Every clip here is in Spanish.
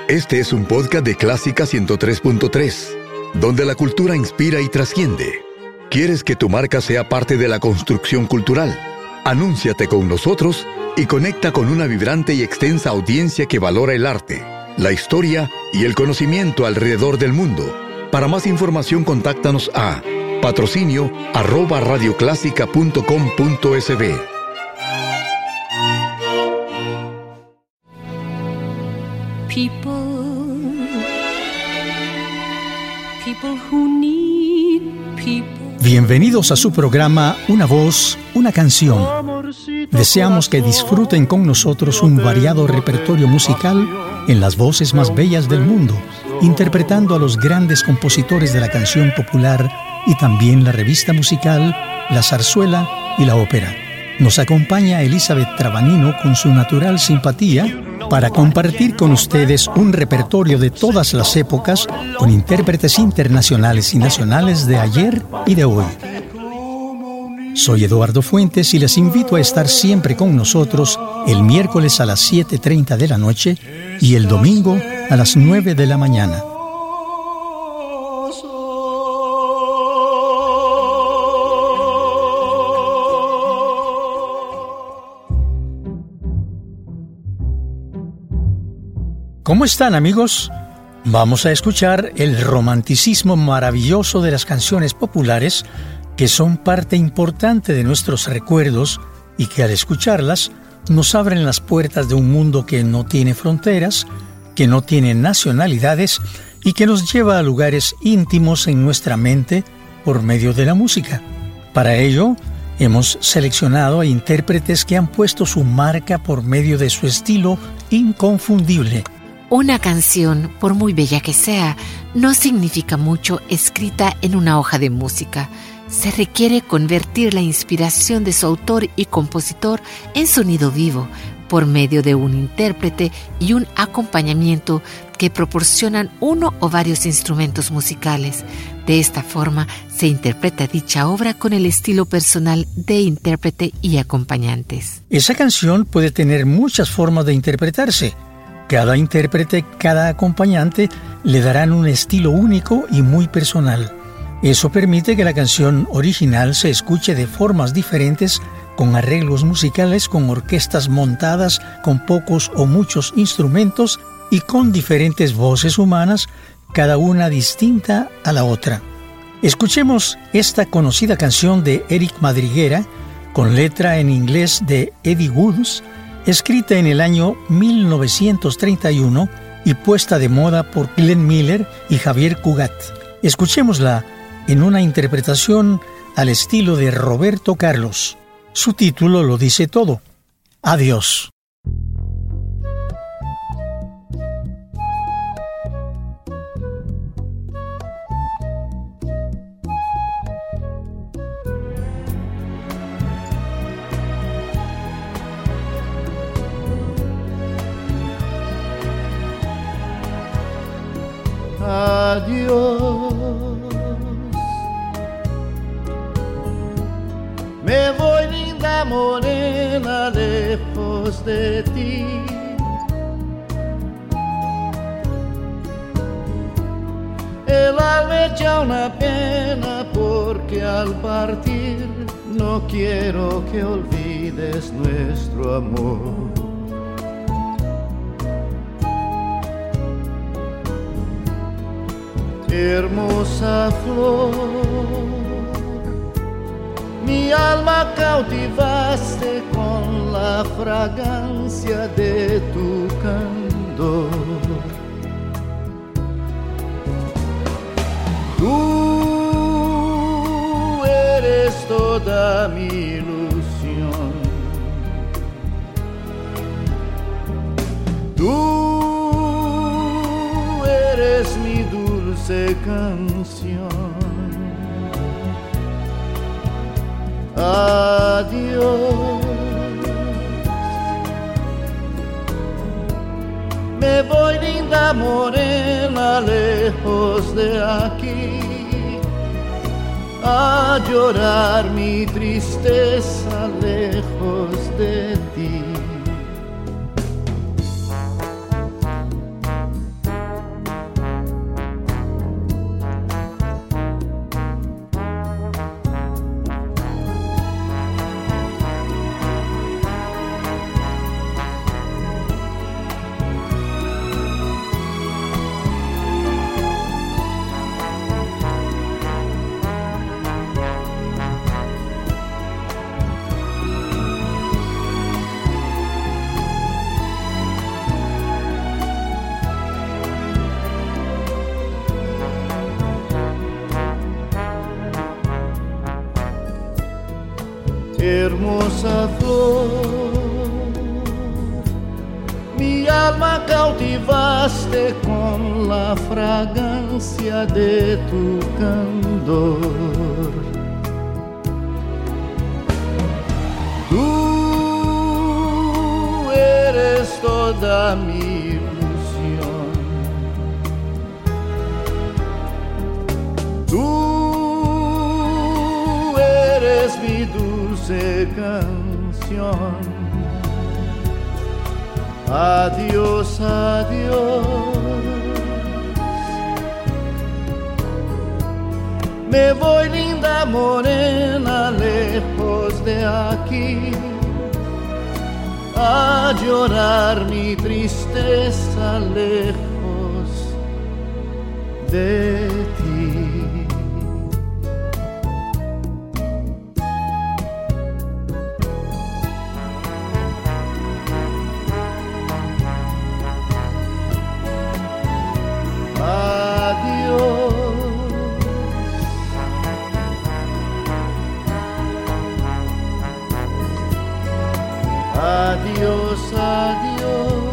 Este es un podcast de Clásica 103.3, donde la cultura inspira y trasciende. ¿Quieres que tu marca sea parte de la construcción cultural? Anúnciate con nosotros y conecta con una vibrante y extensa audiencia que valora el arte, la historia y el conocimiento alrededor del mundo. Para más información, contáctanos a patrocinio@radioclásica.com.sb. People who need people. Bienvenidos a su programa Una voz, una canción. Deseamos que disfruten con nosotros un variado repertorio musical en las voces más bellas del mundo, interpretando a los grandes compositores de la canción popular y también la revista musical, la zarzuela y la ópera. Nos acompaña Elizabeth Trabanino con su natural simpatía para compartir con ustedes un repertorio de todas las épocas con intérpretes internacionales y nacionales de ayer y de hoy. Soy Eduardo Fuentes y les invito a estar siempre con nosotros el miércoles a las 7:30 de la noche y el domingo a las 9 de la mañana. ¿Cómo están, amigos? Vamos a escuchar el romanticismo maravilloso de las canciones populares que son parte importante de nuestros recuerdos y que al escucharlas nos abren las puertas de un mundo que no tiene fronteras, que no tiene nacionalidades y que nos lleva a lugares íntimos en nuestra mente por medio de la música. Para ello, hemos seleccionado a intérpretes que han puesto su marca por medio de su estilo inconfundible. Una canción, por muy bella que sea, no significa mucho escrita en una hoja de música. Se requiere convertir la inspiración de su autor y compositor en sonido vivo, por medio de un intérprete y un acompañamiento que proporcionan uno o varios instrumentos musicales. De esta forma, se interpreta dicha obra con el estilo personal de intérprete y acompañantes. Esa canción puede tener muchas formas de interpretarse. Cada intérprete, cada acompañante le darán un estilo único y muy personal. Eso permite que la canción original se escuche de formas diferentes, con arreglos musicales, con orquestas montadas, con pocos o muchos instrumentos y con diferentes voces humanas, cada una distinta a la otra. Escuchemos esta conocida canción de Eric Madriguera, con letra en inglés de Eddie Woods, escrita en el año 1931 y puesta de moda por Glenn Miller y Javier Cugat. Escuchémosla en una interpretación al estilo de Roberto Carlos. Su título lo dice todo: Adiós. Adiós, me voy, linda morena, lejos de ti. El alma echa una pena porque al partir no quiero que olvides nuestro amor. Hermosa flor, mi alma cautivaste con la fragancia de tu candor. Tú eres toda mi ilusión. Tú eres mi dulce canción. Adiós, me voy, linda morena, lejos de aquí, a llorar mi tristeza lejos de ti. hermosa flor, mi alma cautivaste con la fragancia de tu candor. Tú eres toda mi ilusión, tú eres mi dulce canción. Adiós, adiós, me voy linda morena lejos de aquí, a llorar mi tristeza lejos de ti. Adiós, adiós,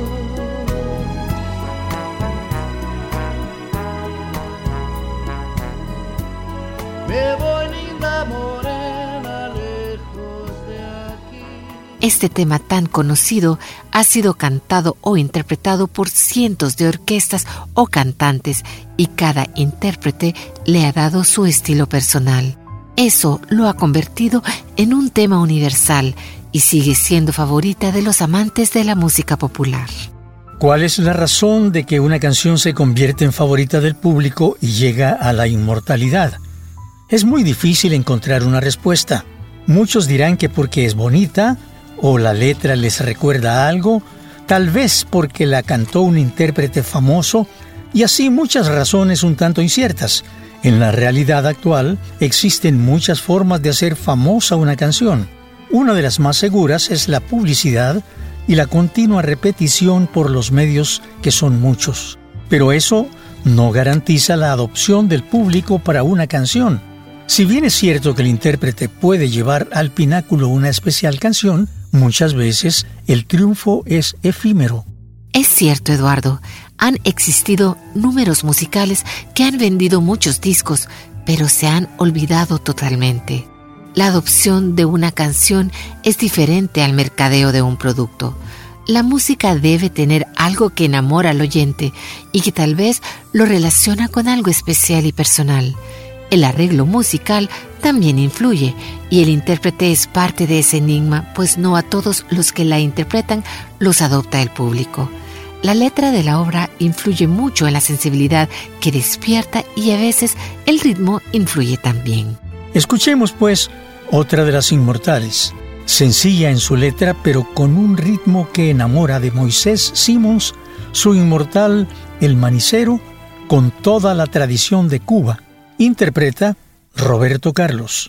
me voy linda morena lejos de aquí. Este tema tan conocido ha sido cantado o interpretado por cientos de orquestas o cantantes y cada intérprete le ha dado su estilo personal. Eso lo ha convertido en un tema universal y sigue siendo favorita de los amantes de la música popular. ¿Cuál es la razón de que una canción se convierte en favorita del público y llega a la inmortalidad? Es muy difícil encontrar una respuesta. Muchos dirán que porque es bonita, o la letra les recuerda algo, tal vez porque la cantó un intérprete famoso, y así muchas razones un tanto inciertas. En la realidad actual existen muchas formas de hacer famosa una canción. Una de las más seguras es la publicidad y la continua repetición por los medios, que son muchos. Pero eso no garantiza la adopción del público para una canción. Si bien es cierto que el intérprete puede llevar al pináculo una especial canción, muchas veces el triunfo es efímero. Es cierto, Eduardo, han existido números musicales que han vendido muchos discos, pero se han olvidado totalmente. La adopción de una canción es diferente al mercadeo de un producto. La música debe tener algo que enamora al oyente y que tal vez lo relaciona con algo especial y personal. El arreglo musical también influye y el intérprete es parte de ese enigma, pues no a todos los que la interpretan los adopta el público. La letra de la obra influye mucho en la sensibilidad que despierta y a veces el ritmo influye también. Escuchemos, pues, otra de las inmortales, sencilla en su letra, pero con un ritmo que enamora, de Moisés Simons, su inmortal El Manicero, con toda la tradición de Cuba. Interpreta Roberto Carlos.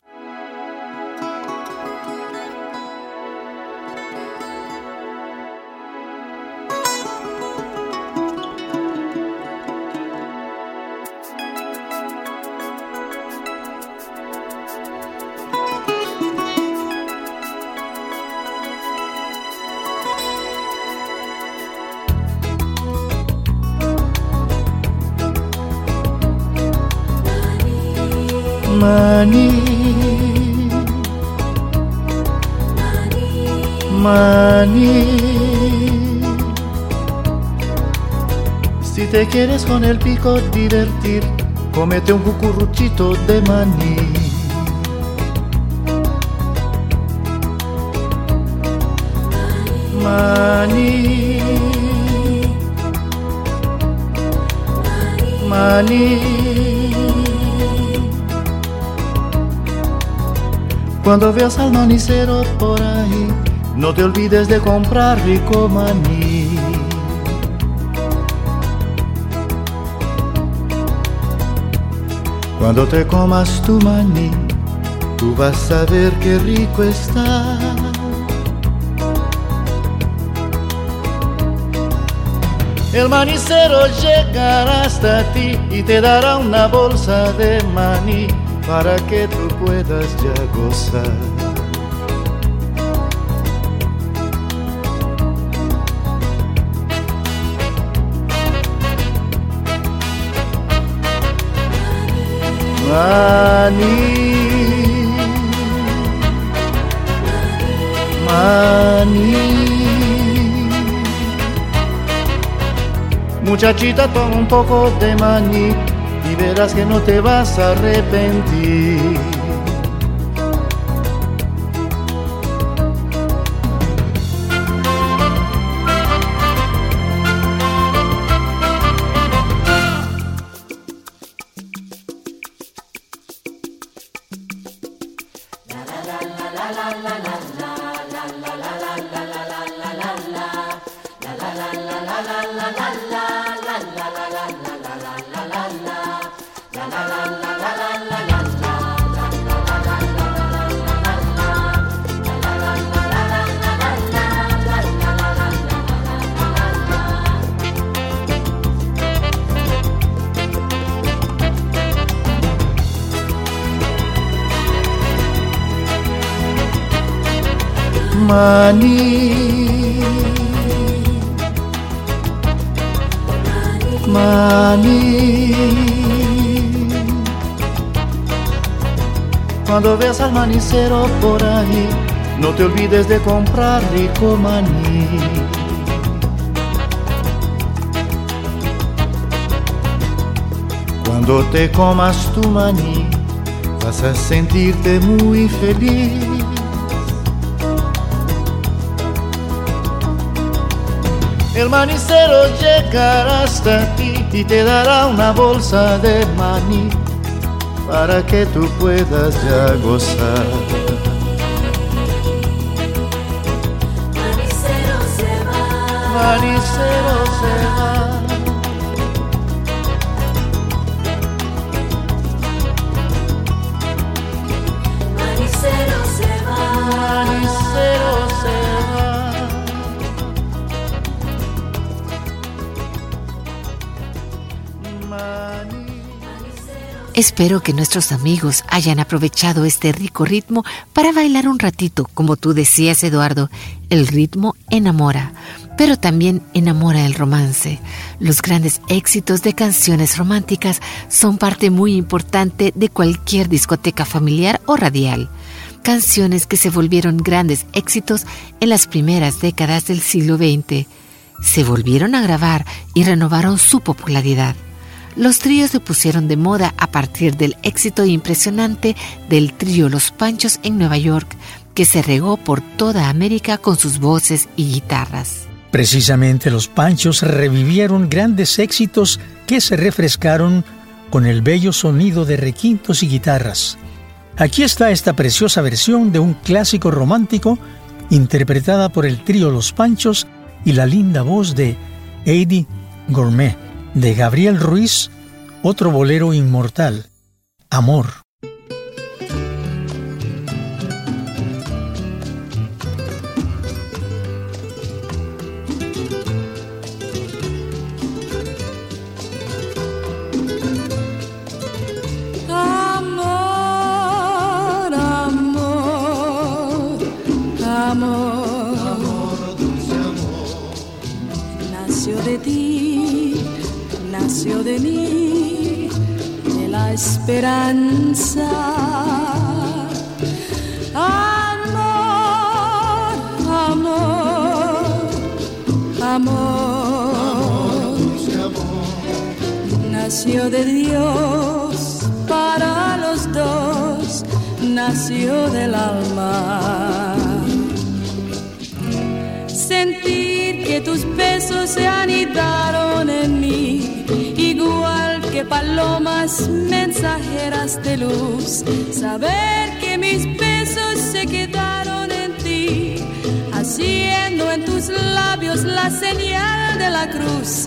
Maní, maní, si te quieres con el pico divertir, cómete un cucuruchito de maní. Maní, maní. Cuando veas al manicero por ahí, no te olvides de comprar rico maní. Cuando te comas tu maní, tú vas a ver qué rico está. El manicero llegará hasta ti y te dará una bolsa de maní para que tú puedas ya gozar. Mani, muchachita, toma un poco de maní y verás que no te vas a arrepentir. Maní, cuando veas al manicero por ahí, no te olvides de comprar rico maní. Cuando te comas tu maní, vas a sentirte muy feliz. El manicero llegará hasta ti y te dará una bolsa de maní para que tú puedas ya gozar. Manicero se va, Manicero se va. manicero se va, Manicero se va. Espero que nuestros amigos hayan aprovechado este rico ritmo para bailar un ratito. Como tú decías, Eduardo, el ritmo enamora, pero también enamora el romance. Los grandes éxitos de canciones románticas son parte muy importante de cualquier discoteca familiar o radial. Canciones que se volvieron grandes éxitos en las primeras décadas del siglo XX. Se volvieron a grabar y renovaron su popularidad. Los tríos se pusieron de moda a partir del éxito impresionante del trío Los Panchos en Nueva York, que se regó por toda América con sus voces y guitarras. Precisamente Los Panchos revivieron grandes éxitos que se refrescaron con el bello sonido de requintos y guitarras. Aquí está esta preciosa versión de un clásico romántico interpretada por el trío Los Panchos y la linda voz de Eddie Gourmet. De Gabriel Ruiz, otro bolero inmortal, Amor. amor, amor, amor, Amor, dulce amor. nació de ti. Nació de mí, de la esperanza. Amor, amor, amor, Dulce amor. nació de Dios para los dos, nació del alma. Sentir que tus besos se anidaron en mí, igual que palomas mensajeras de luz. Saber que mis besos se quedaron en ti, haciendo en tus labios la señal de la cruz.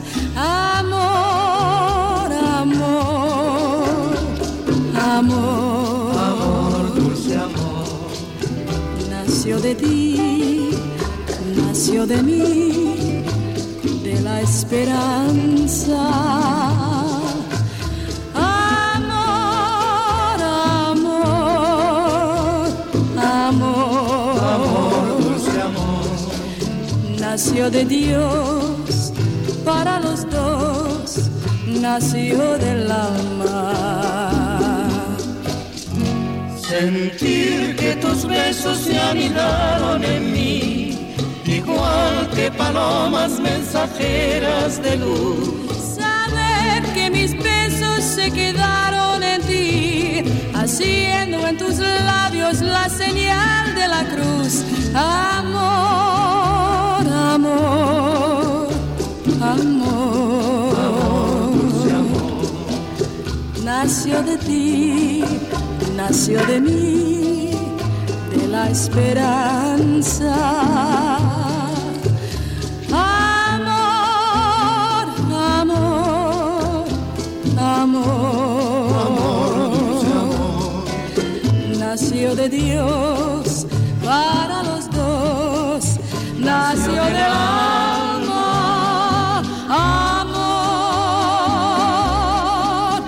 Amor, amor, amor, Amor, dulce amor. nació de ti, nació de mí, de la esperanza. Amor, amor, amor, Amor, dulce amor. nació de Dios para los dos, nació del alma. sentir que tus besos se anidaron en mí, igual que palomas mensajeras de luz. Saber que mis besos se quedaron en ti, haciendo en tus labios la señal de la cruz. Amor, amor, amor, amor. Nació de ti, nació de mí, de la esperanza. Amor, amor, amor, amor, dulce amor. Nació de Dios para los dos, nació del alma. Amor,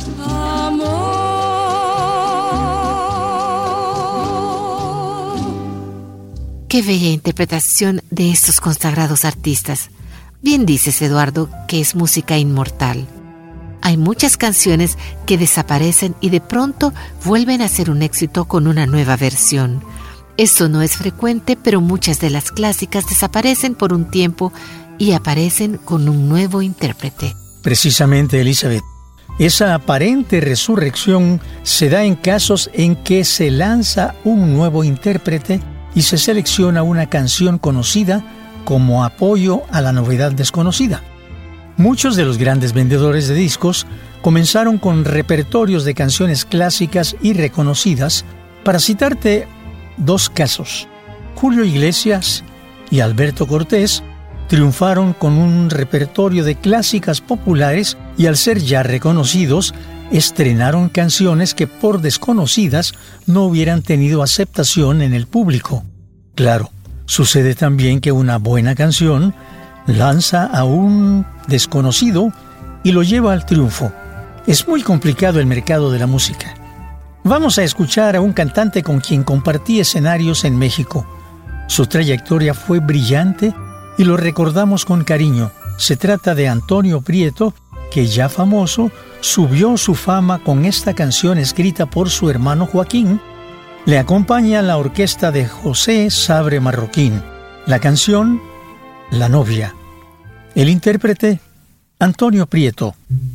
amor. Qué bella interpretación de estos consagrados artistas. Bien dices, Eduardo, que es música inmortal. Hay muchas canciones que desaparecen y de pronto vuelven a ser un éxito con una nueva versión. Esto no es frecuente, pero muchas de las clásicas desaparecen por un tiempo y aparecen con un nuevo intérprete. Precisamente, Elizabeth, esa aparente resurrección se da en casos en que se lanza un nuevo intérprete y se selecciona una canción conocida como apoyo a la novedad desconocida. Muchos de los grandes vendedores de discos comenzaron con repertorios de canciones clásicas y reconocidas. Para citarte dos casos, Julio Iglesias y Alberto Cortés triunfaron con un repertorio de clásicas populares y al ser ya reconocidos, estrenaron canciones que por desconocidas no hubieran tenido aceptación en el público. Claro, sucede también que una buena canción lanza a un desconocido y lo lleva al triunfo. Es muy complicado el mercado de la música. Vamos a escuchar a un cantante con quien compartí escenarios en México. Su trayectoria fue brillante y lo recordamos con cariño. Se trata de Antonio Prieto, que ya famoso, subió su fama con esta canción escrita por su hermano Joaquín. Le acompaña la orquesta de José Sabre Marroquín. La canción, La novia. El intérprete, Antonio Prieto.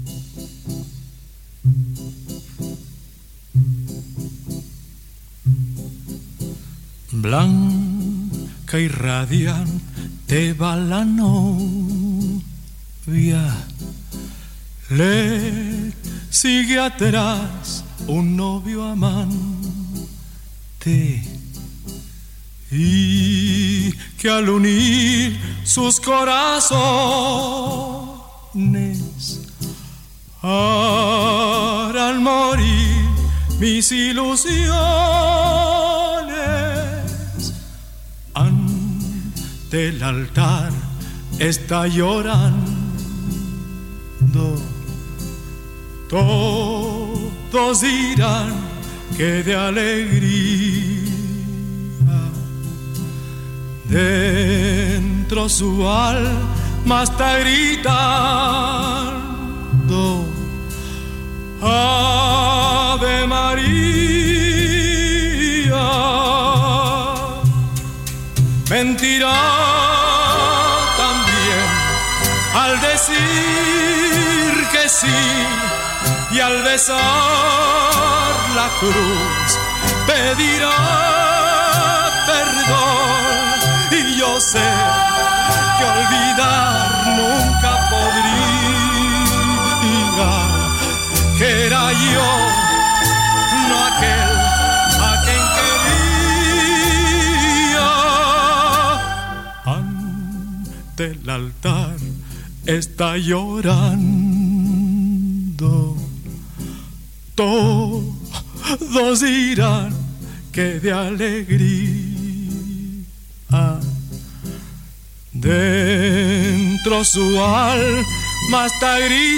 Blanca y radiante va la novia, le sigue atrás un novio amante, y que al unir sus corazones harán morir mis ilusiones. Ante el altar está llorando, todos dirán que de alegría dentro su alma está gritando Ave María. Mentirá también al decir que sí, y al besar la cruz pedirá perdón. Y yo sé que olvidar nunca podría, que era yo, no aquel a quien quería. Ante el altar está llorando, todos dirán que de alegría dentro su alma está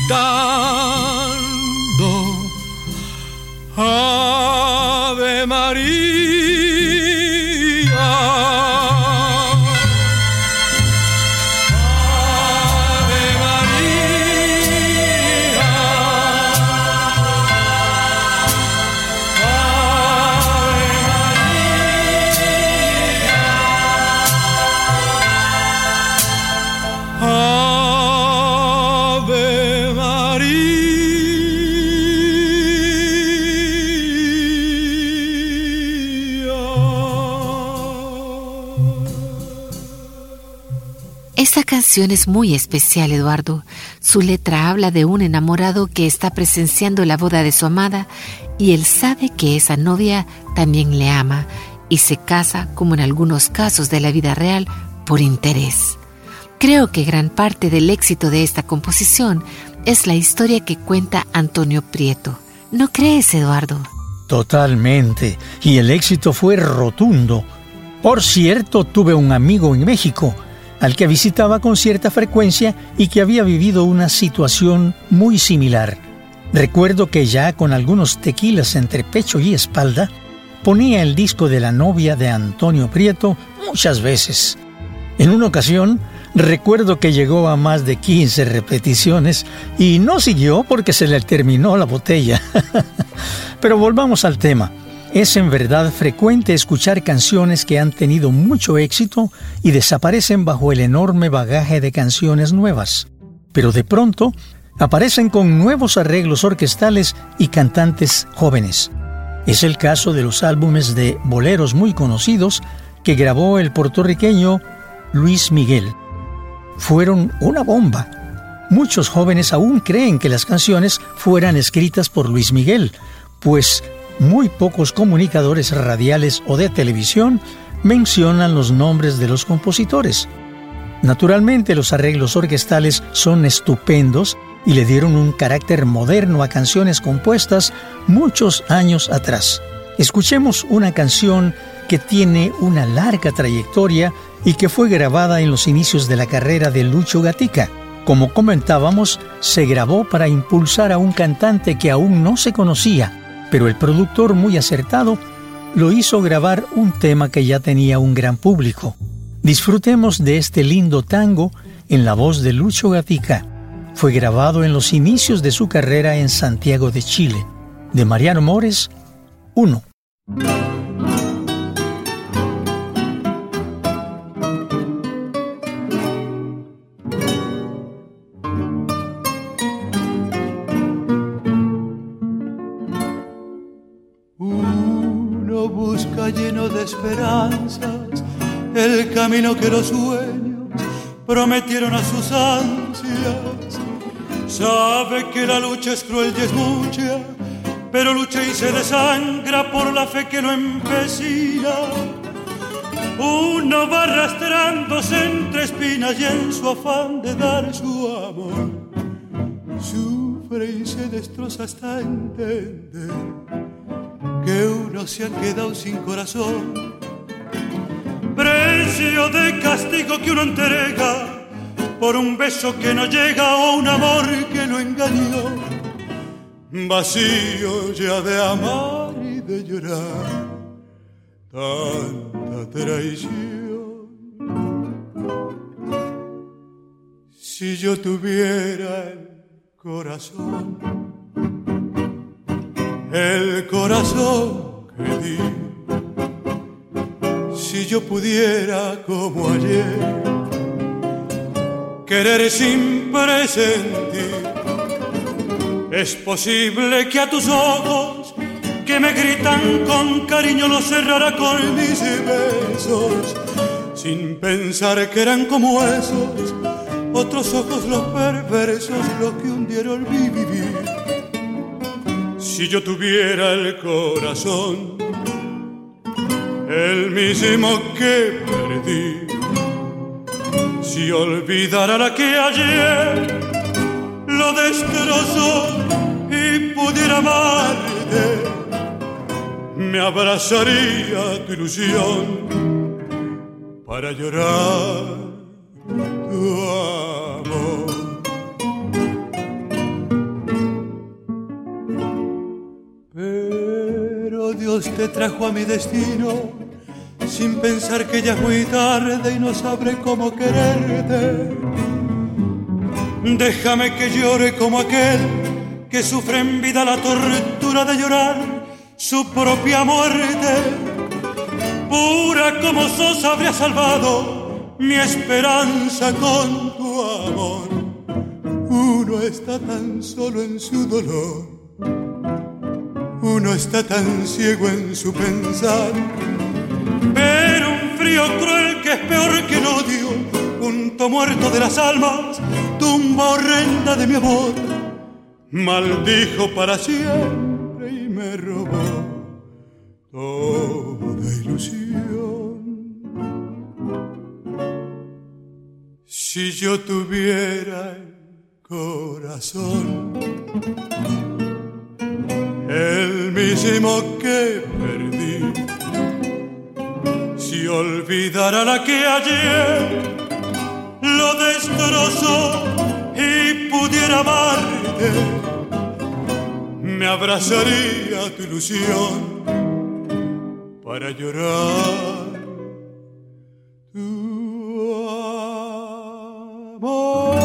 gritando Ave María. Ave Esta canción es muy especial, Eduardo. Su letra habla de un enamorado que está presenciando la boda de su amada y él sabe que esa novia también le ama y se casa, como en algunos casos de la vida real, por interés. Creo que gran parte del éxito de esta composición es la historia que cuenta Antonio Prieto. ¿No crees, Eduardo? Totalmente. Y el éxito fue rotundo. Por cierto, tuve un amigo en México al que visitaba con cierta frecuencia y que había vivido una situación muy similar. Recuerdo que ya con algunos tequilas entre pecho y espalda, ponía el disco de la novia de Antonio Prieto muchas veces. En una ocasión, recuerdo que llegó a más de 15 repeticiones y no siguió porque se le terminó la botella. Pero volvamos al tema. Es en verdad frecuente escuchar canciones que han tenido mucho éxito y desaparecen bajo el enorme bagaje de canciones nuevas. Pero de pronto aparecen con nuevos arreglos orquestales y cantantes jóvenes. Es el caso de los álbumes de boleros muy conocidos que grabó el puertorriqueño Luis Miguel. Fueron una bomba. Muchos jóvenes aún creen que las canciones fueran escritas por Luis Miguel, pues muy pocos comunicadores radiales o de televisión mencionan los nombres de los compositores. Naturalmente, los arreglos orquestales son estupendos y le dieron un carácter moderno a canciones compuestas muchos años atrás. Escuchemos una canción que tiene una larga trayectoria y que fue grabada en los inicios de la carrera de Lucho Gatica. Como comentábamos, se grabó para impulsar a un cantante que aún no se conocía, pero el productor, muy acertado, lo hizo grabar un tema que ya tenía un gran público. Disfrutemos de este lindo tango en la voz de Lucho Gatica. Fue grabado en los inicios de su carrera en Santiago de Chile. De Mariano Mores, 1. Uno busca lleno de esperanzas el camino que los sueños prometieron a sus ansias. Sabe que la lucha es cruel y es mucha, pero lucha y se desangra por la fe que lo empecina. Uno va arrastrándose entre espinas y en su afán de dar su amor sufre y se destroza hasta entender que uno se ha quedado sin corazón. Precio de castigo que uno entrega por un beso que no llega o un amor que lo engañó. Vacío ya de amar y de llorar tanta traición. Si yo tuviera el corazón que di, si yo pudiera como ayer querer sin presentir, es posible que a tus ojos que me gritan con cariño los cerrara con mis besos, sin pensar que eran como esos otros ojos los perversos, los que hundieron mi vivir. Si yo tuviera el corazón, el mismo que perdí, si olvidara la que ayer lo destrozó y pudiera amarte, me abrazaría tu ilusión para llorar tu amor. Pero Dios te trajo a mi destino sin pensar que ya es muy tarde y no sabré cómo quererte. Déjame que llore como aquel que sufre en vida la tortura de llorar su propia muerte. Pura como sos habría salvado mi esperanza con tu amor. Uno está tan solo en su dolor, uno está tan ciego en su pensar. Pero un frío cruel que es peor que el odio, punto muerto de las almas, tumba horrenda de mi amor, maldijo para siempre y me robó toda ilusión. Si yo tuviera el corazón, el mismo que perdí, si olvidara la que ayer lo destrozó y pudiera amarte, me abrazaría a tu ilusión para llorar tu amor.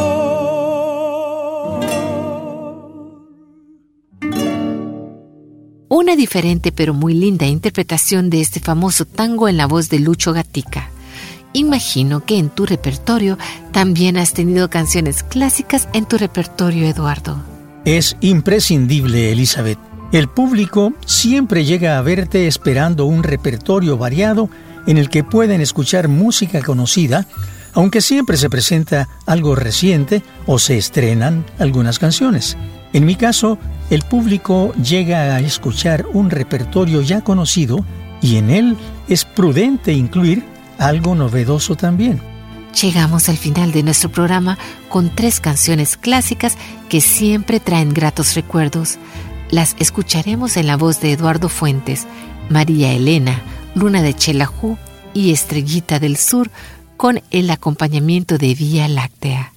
Una diferente pero muy linda interpretación de este famoso tango en la voz de Lucho Gatica. Imagino que en tu repertorio también has tenido canciones clásicas en tu repertorio, Eduardo. Es imprescindible, Elizabeth. El público siempre llega a verte esperando un repertorio variado en el que pueden escuchar música conocida, aunque siempre se presenta algo reciente o se estrenan algunas canciones. En mi caso, el público llega a escuchar un repertorio ya conocido y en él es prudente incluir algo novedoso también. Llegamos al final de nuestro programa con 3 canciones clásicas que siempre traen gratos recuerdos. Las escucharemos en la voz de Eduardo Fuentes, María Elena, Luna de Xelajú y Estrellita del Sur, con el acompañamiento de Vía Láctea.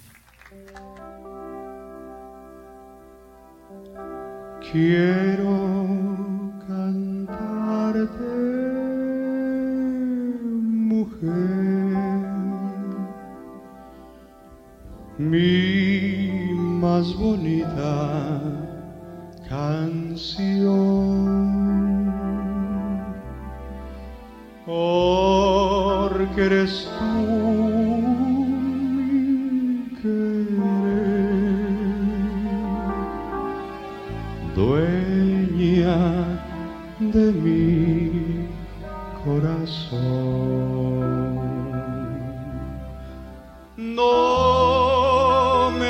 Quiero cantarte, mujer, mi más bonita canción, porque eres tú mi querer, dueña de mi corazón. No me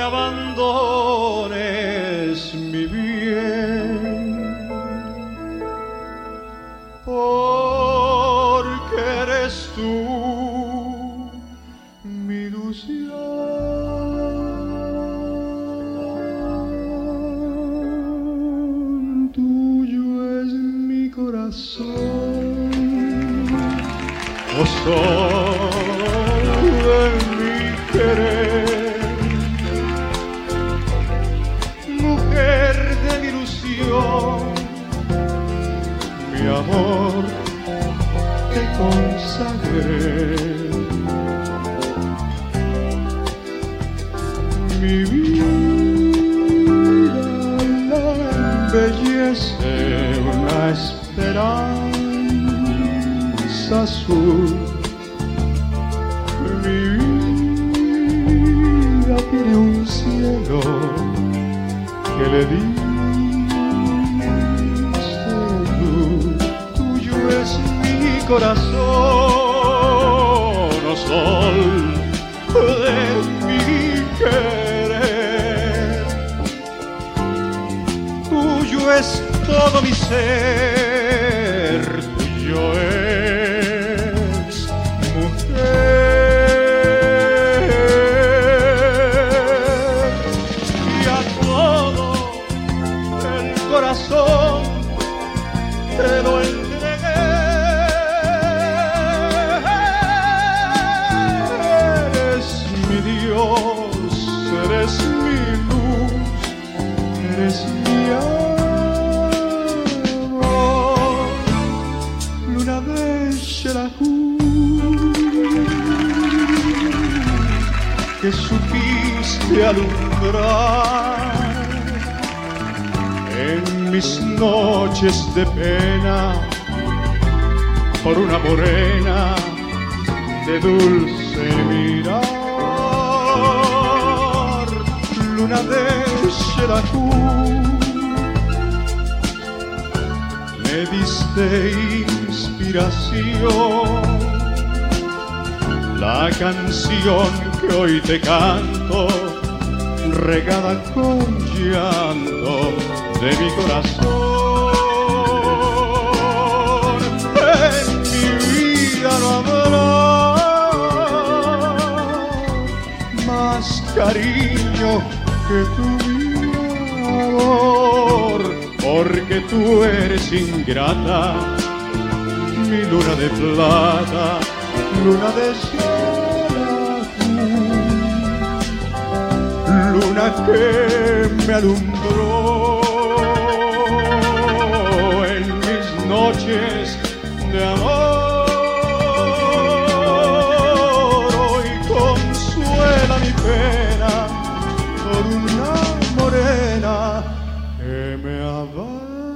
abandones, mi bien, porque eres tú mi ilusión. Tuyo es mi corazón, oh sol de mi querer, mujer de mi ilusión, mi amor te consagré, mi vida la embellece una esperanza azul. Mi vida tiene un cielo que le diste tú. Tuyo es mi corazón, oh sol de mi querer. Tuyo es todo mi ser, tuyo es mujer. Y a todo el corazón te lo entregué. Eres mi Dios, eres mi luz, eres mi amor, luna de Xelajú, que supiste alumbrar en mis noches de pena por una morena de dulce mirar. luna de Xelajú. Me diste inspiración, la canción que hoy te canto, regada con llanto de mi corazón. En mi vida no habrá más cariño que tu amor, porque tú eres ingrata, mi luna de plata, luna de Xelajú, luna que me alumbró en mis noches de amor. Hoy consuela mi pena por una morena que me abandonó.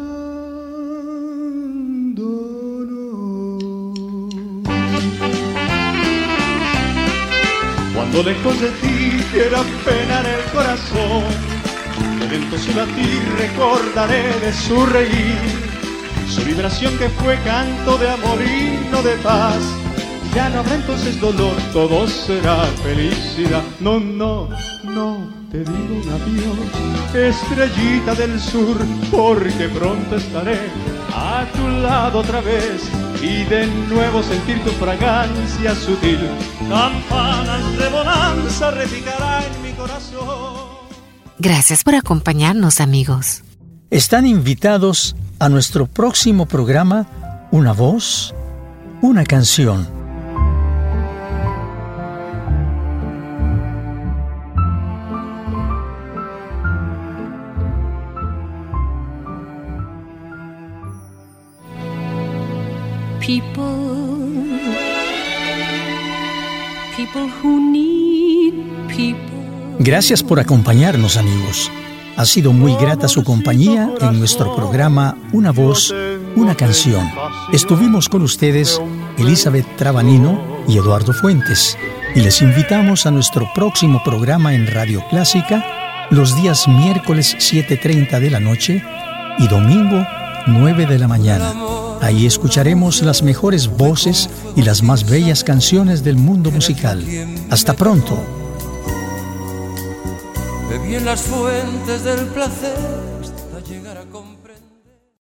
Cuando lejos de ti quiera penar el corazón, de lento su latir recordaré de su reír, su vibración que fue canto de amor y no de paz. Ya no habrá entonces dolor, todo será felicidad. No, no, no, te digo un adiós, estrellita del sur, porque pronto estaré a tu lado otra vez y de nuevo sentir tu fragancia sutil. Campanas de bonanza repicará en mi corazón. Gracias por acompañarnos, amigos. Están invitados a nuestro próximo programa, Una voz, una canción. People who need people. Gracias por acompañarnos, amigos. Ha sido muy grata su compañía en nuestro programa Una voz, una canción. Estuvimos con ustedes Elizabeth Trabanino y Eduardo Fuentes, y les invitamos a nuestro próximo programa en Radio Clásica los días miércoles 7:30 de la noche y domingo 9 de la mañana. Ahí escucharemos las mejores voces y las más bellas canciones del mundo musical. Hasta pronto. Bebí en las fuentes del placer